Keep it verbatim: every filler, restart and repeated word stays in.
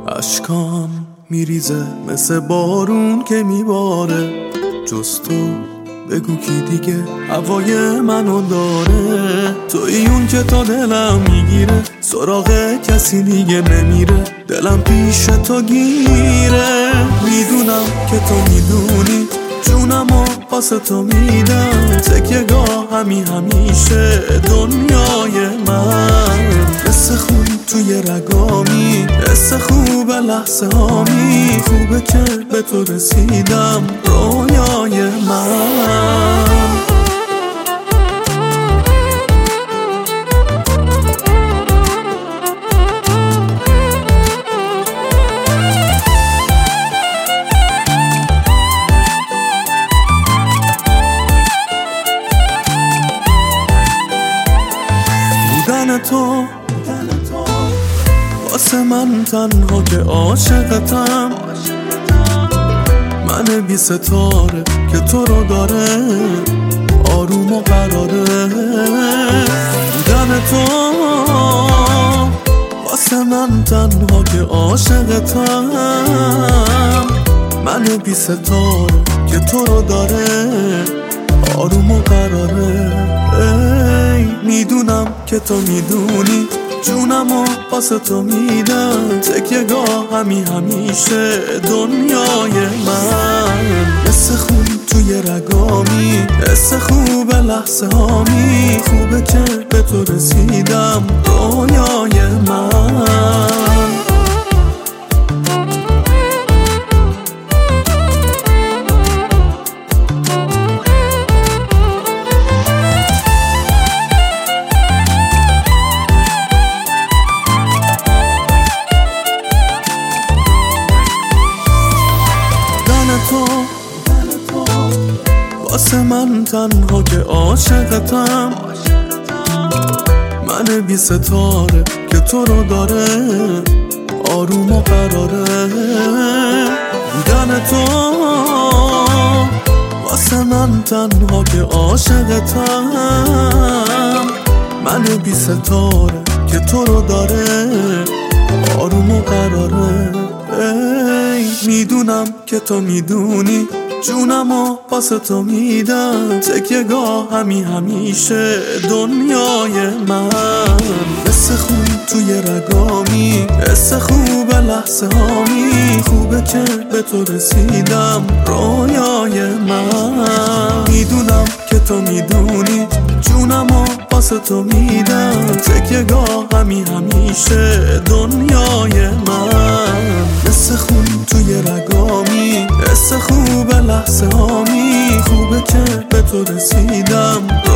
اشکام میریزه مثل بارون که میباره، جز تو بگو کی دیگه هوای منو داره. توی اون که تا دلم میگیره، سراغ کسی دیگه نمیره، دلم پیش تو گیره. میدونم که تو میدونی جونمو واسه تو میدم، تکیه گاه همی همیشه دنیای من. مثل خون توی رگامی، حس خوب لحظه هامی، خوبه که به تو رسیدم رویای من. بودن تو واسه من تنها که عاشقتم، من بی ستاره که تو رو داره آروم و قراره. بودن تو واسه من تنها که عاشقتم، من بی ستاره که تو رو داره آروم و قراره. ای میدونم که تو میدونی جونمو واسه تو میدم، تکیه گاه همی همیشه دنیای من. مثل خون توی رگامی، حس خوب لحظه هامی، خوبه که به تو رسیدم رویای من. تو واسه من تنها که عاشقتم، من بی ستاره که تو رو داره آروم و قراره. بودن تو واسه من تنها که عاشقتم، من بی ستاره که تو رو داره آروم و قراره. ای میدونم که تو میدونی جونمو واسه تو میدم، تکیه گاه همی همیشه دنیای من. مثل خون توی رگامی، حس خوب لحظه هامی، خوبه که به تو رسیدم رویای من. میدونم که تو میدونی جونمو واسه تو میدم، تکیه گاه همی همیشه دنیای من. مثل خون توی رگامی، حس خوب لحظه هامی، خوبه که به تو رسیدم